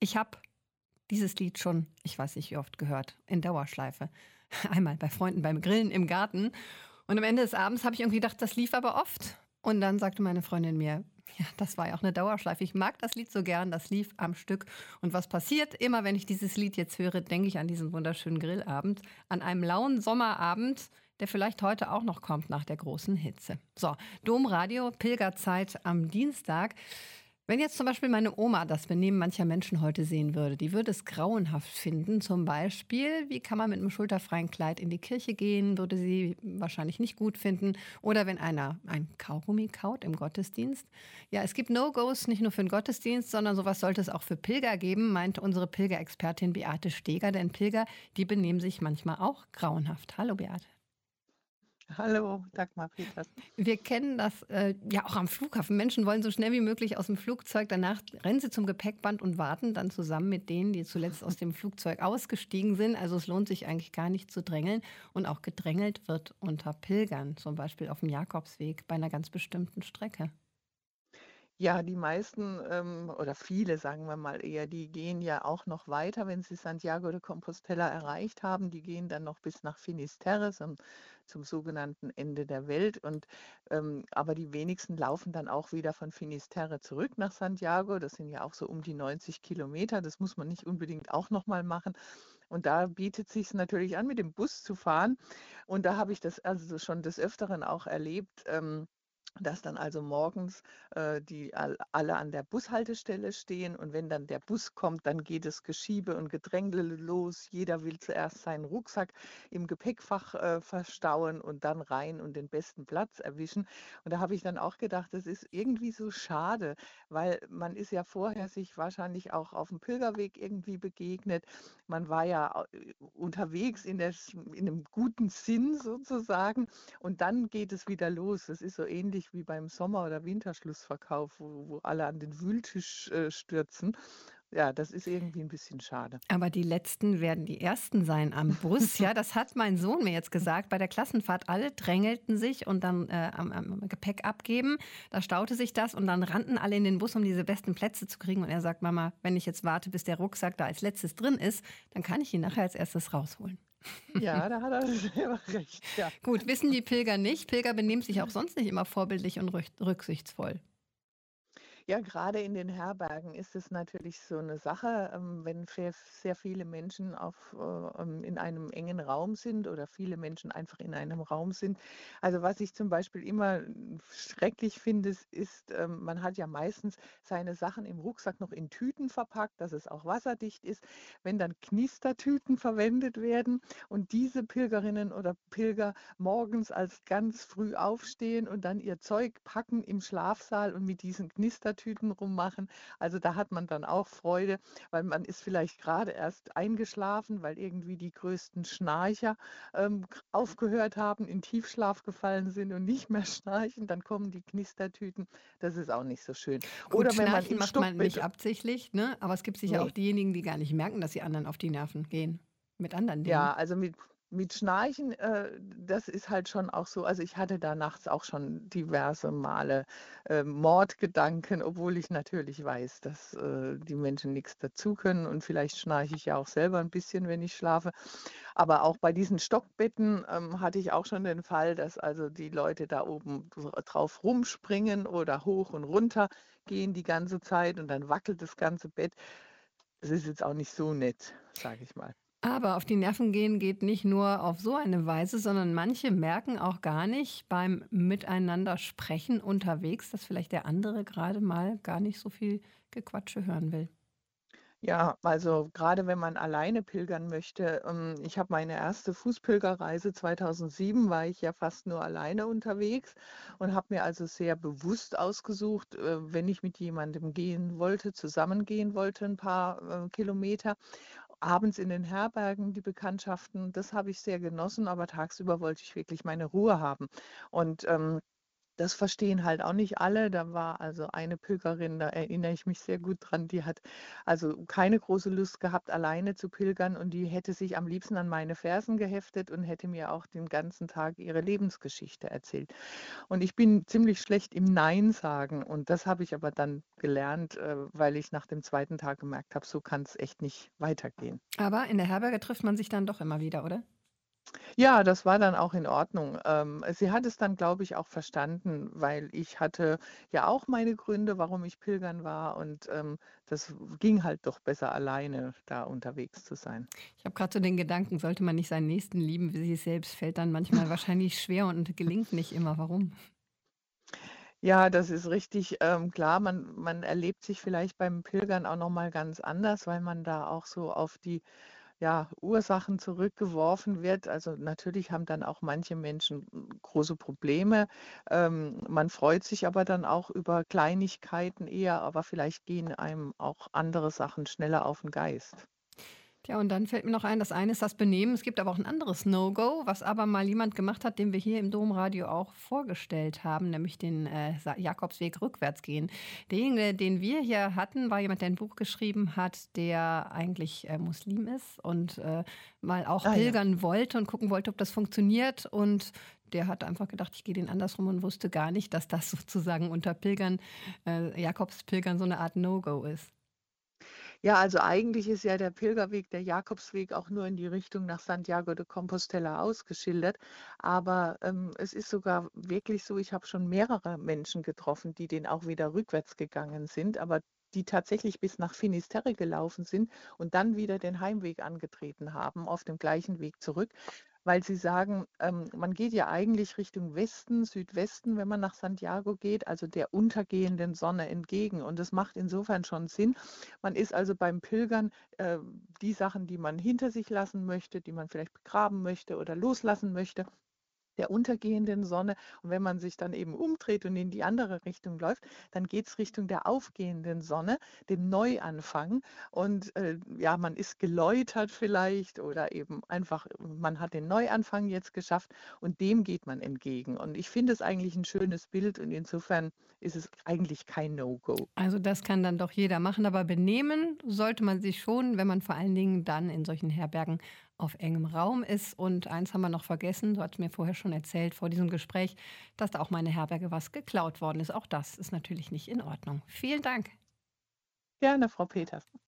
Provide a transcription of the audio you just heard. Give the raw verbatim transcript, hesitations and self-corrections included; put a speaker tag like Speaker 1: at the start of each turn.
Speaker 1: Ich habe dieses Lied schon, ich weiß nicht wie oft gehört, in Dauerschleife. Einmal bei Freunden beim Grillen im Garten. Und am Ende des Abends habe ich irgendwie gedacht, das lief aber oft. Und dann sagte meine Freundin mir, ja, das war ja auch eine Dauerschleife. Ich mag das Lied so gern, das lief am Stück. Und was passiert? Immer wenn ich dieses Lied jetzt höre, denke ich an diesen wunderschönen Grillabend, an einem lauen Sommerabend, der vielleicht heute auch noch kommt nach der großen Hitze. So, Domradio, Pilgerzeit am Dienstag. Wenn jetzt zum Beispiel meine Oma das Benehmen mancher Menschen heute sehen würde, die würde es grauenhaft finden. Zum Beispiel, wie kann man mit einem schulterfreien Kleid in die Kirche gehen, würde sie wahrscheinlich nicht gut finden. Oder wenn einer ein Kaugummi kaut im Gottesdienst. Ja, es gibt No-Gos nicht nur für den Gottesdienst, sondern sowas sollte es auch für Pilger geben, meint unsere Pilgerexpertin Beate Steger. Denn Pilger, die benehmen sich manchmal auch grauenhaft. Hallo Beate.
Speaker 2: Hallo, Dagmar Peters.
Speaker 1: Wir kennen das äh, ja auch am Flughafen. Menschen wollen so schnell wie möglich aus dem Flugzeug. Danach rennen sie zum Gepäckband und warten dann zusammen mit denen, die zuletzt aus dem Flugzeug ausgestiegen sind. Also es lohnt sich eigentlich gar nicht zu drängeln. Und auch gedrängelt wird unter Pilgern, zum Beispiel auf dem Jakobsweg bei einer ganz bestimmten Strecke.
Speaker 2: Ja, die meisten ähm, oder viele, sagen wir mal eher, die gehen ja auch noch weiter, wenn sie Santiago de Compostela erreicht haben. Die gehen dann noch bis nach Finisterre, zum, zum sogenannten Ende der Welt. Und, ähm, aber die wenigsten laufen dann auch wieder von Finisterre zurück nach Santiago. Das sind ja auch so um die neunzig Kilometer. Das muss man nicht unbedingt auch nochmal machen. Und da bietet sich natürlich an, mit dem Bus zu fahren. Und da habe ich das also schon des Öfteren auch erlebt. Ähm, dass dann also morgens äh, die all, alle an der Bushaltestelle stehen und wenn dann der Bus kommt, dann geht es Geschiebe und Gedränge los. Jeder will zuerst seinen Rucksack im Gepäckfach äh, verstauen und dann rein und den besten Platz erwischen. Und da habe ich dann auch gedacht, das ist irgendwie so schade, weil man ist ja vorher sich wahrscheinlich auch auf dem Pilgerweg irgendwie begegnet. Man war ja äh, unterwegs in, der, in einem guten Sinn sozusagen. Und dann geht es wieder los. Das ist so ähnlich wie beim Sommer- oder Winterschlussverkauf, wo, wo alle an den Wühltisch äh, stürzen. Ja, das ist irgendwie ein bisschen schade.
Speaker 1: Aber die Letzten werden die Ersten sein am Bus. Ja, das hat mein Sohn mir jetzt gesagt. Bei der Klassenfahrt alle drängelten sich und dann äh, am, am Gepäck abgeben. Da staute sich das und dann rannten alle in den Bus, um diese besten Plätze zu kriegen. Und er sagt, Mama, wenn ich jetzt warte, bis der Rucksack da als letztes drin ist, dann kann ich ihn nachher als erstes rausholen.
Speaker 2: Ja, da hat er selber recht, ja.
Speaker 1: Gut, wissen die Pilger nicht. Pilger benehmen sich auch sonst nicht immer vorbildlich und rück- rücksichtsvoll.
Speaker 2: Ja, gerade in den Herbergen ist es natürlich so eine Sache, ähm, wenn sehr sehr viele Menschen auf, äh, ähm, in einem engen Raum sind oder viele Menschen einfach in einem Raum sind. Also, was ich zum Beispiel immer mm, schrecklich finde, es ist, ähm, man hat ja meistens seine Sachen im Rucksack noch in Tüten verpackt, dass es auch wasserdicht ist. Wenn dann Knistertüten verwendet werden und diese Pilgerinnen oder Pilger morgens als ganz früh aufstehen und dann ihr Zeug packen im Schlafsaal und mit diesen Knistertüten rummachen. Also da hat man dann auch Freude, weil man ist vielleicht gerade erst eingeschlafen, weil irgendwie die größten Schnarcher ähm, aufgehört haben, in Tiefschlaf gefallen sind und nicht mehr schnarchen. Dann kommen die Knistertüten. Das ist auch nicht so schön.
Speaker 1: Gut,
Speaker 2: Oder wenn man
Speaker 1: schnarchen
Speaker 2: im
Speaker 1: macht man
Speaker 2: Stockbett,
Speaker 1: nicht absichtlich, ne? Aber es gibt sicher auch
Speaker 2: nee,
Speaker 1: diejenigen, die gar nicht merken, dass sie anderen auf die Nerven gehen. Mit anderen Dingen.
Speaker 2: ja, also mit mit Schnarchen, äh, das ist halt schon auch so, also ich hatte da nachts auch schon diverse Male, äh, Mordgedanken, obwohl ich natürlich weiß, dass, äh, die Menschen nichts dazu können und vielleicht schnarche ich ja auch selber ein bisschen, wenn ich schlafe. Aber auch bei diesen Stockbetten, ähm, hatte ich auch schon den Fall, dass also die Leute da oben dr drauf rumspringen oder hoch und runter gehen die ganze Zeit und dann wackelt das ganze Bett. Es ist jetzt auch nicht so nett, sage ich mal.
Speaker 1: Aber auf die Nerven gehen geht nicht nur auf so eine Weise, sondern manche merken auch gar nicht beim Miteinander sprechen unterwegs, dass vielleicht der andere gerade mal gar nicht so viel Gequatsche hören will.
Speaker 2: Ja, also gerade wenn man alleine pilgern möchte, ähm, ich habe meine erste Fußpilgerreise zweitausendsieben, war ich ja fast nur alleine unterwegs und habe mir also sehr bewusst ausgesucht, äh, wenn ich mit jemandem gehen wollte, zusammengehen wollte, ein paar äh, Kilometer, abends in den Herbergen, die Bekanntschaften, das habe ich sehr genossen, aber tagsüber wollte ich wirklich meine Ruhe haben. Und ähm, Das verstehen halt auch nicht alle. Da war also eine Pilgerin, da erinnere ich mich sehr gut dran, die hat also keine große Lust gehabt, alleine zu pilgern und die hätte sich am liebsten an meine Fersen geheftet und hätte mir auch den ganzen Tag ihre Lebensgeschichte erzählt. Und ich bin ziemlich schlecht im Nein sagen und das habe ich aber dann gelernt, äh, weil ich nach dem zweiten Tag gemerkt habe, so kann es echt nicht weitergehen.
Speaker 1: Aber in der Herberge trifft man sich dann doch immer wieder, oder?
Speaker 2: Ja, das war dann auch in Ordnung. Ähm, sie hat es dann, glaube ich, auch verstanden, weil ich hatte ja auch meine Gründe, warum ich pilgern war und, ähm, das ging halt doch besser alleine, da unterwegs zu sein.
Speaker 1: Ich habe gerade so den Gedanken, sollte man nicht seinen Nächsten lieben wie sich selbst, fällt dann manchmal wahrscheinlich schwer und gelingt nicht immer. Warum?
Speaker 2: Ja, das ist richtig. Ähm, klar, man man erlebt sich vielleicht beim Pilgern auch noch mal ganz anders, weil man da auch so auf die, ja, Ursachen zurückgeworfen wird. Also, natürlich haben dann auch manche Menschen hm, große Probleme. Ähm, man freut sich aber dann auch über Kleinigkeiten eher, aber vielleicht gehen einem auch andere Sachen schneller auf den Geist.
Speaker 1: Ja, und dann fällt mir noch ein, das eine ist das Benehmen. Es gibt aber auch ein anderes No-Go, was aber mal jemand gemacht hat, den wir hier im Domradio auch vorgestellt haben, nämlich den äh, Sa- Jakobsweg rückwärts gehen. Den, den wir hier hatten, war jemand, der ein Buch geschrieben hat, der eigentlich äh, Muslim ist und äh, mal auch
Speaker 2: Ah ja.
Speaker 1: pilgern wollte und gucken wollte, ob das funktioniert. Und der hat einfach gedacht, ich gehe den andersrum und wusste gar nicht, dass das sozusagen unter Pilgern, äh, Jakobspilgern so eine Art No-Go ist.
Speaker 2: Ja, also eigentlich ist ja der Pilgerweg, der Jakobsweg, auch nur in die Richtung nach Santiago de Compostela ausgeschildert. Aber ähm, es ist sogar wirklich so, ich habe schon mehrere Menschen getroffen, die den auch wieder rückwärts gegangen sind, aber die tatsächlich bis nach Finisterre gelaufen sind und dann wieder den Heimweg angetreten haben, auf dem gleichen Weg zurück. Weil sie sagen, ähm, man geht ja eigentlich Richtung Westen, Südwesten, wenn man nach Santiago geht, also der untergehenden Sonne entgegen. Und das macht insofern schon Sinn. Man ist also beim Pilgern äh, die Sachen, die man hinter sich lassen möchte, die man vielleicht begraben möchte oder loslassen möchte, der untergehenden Sonne. Und wenn man sich dann eben umdreht und in die andere Richtung läuft, dann geht es Richtung der aufgehenden Sonne, dem Neuanfang. Und äh, ja, man ist geläutert vielleicht oder eben einfach, man hat den Neuanfang jetzt geschafft und dem geht man entgegen. Und ich finde es eigentlich ein schönes Bild und insofern ist es eigentlich kein No-Go.
Speaker 1: Also das kann dann doch jeder machen, aber benehmen sollte man sich schon, wenn man vor allen Dingen dann in solchen Herbergen auf engem Raum ist. Und eins haben wir noch vergessen, du hast mir vorher schon erzählt vor diesem Gespräch, dass da auch meine Herberge was geklaut worden ist. Auch das ist natürlich nicht in Ordnung. Vielen Dank.
Speaker 2: Gerne, Frau Peters.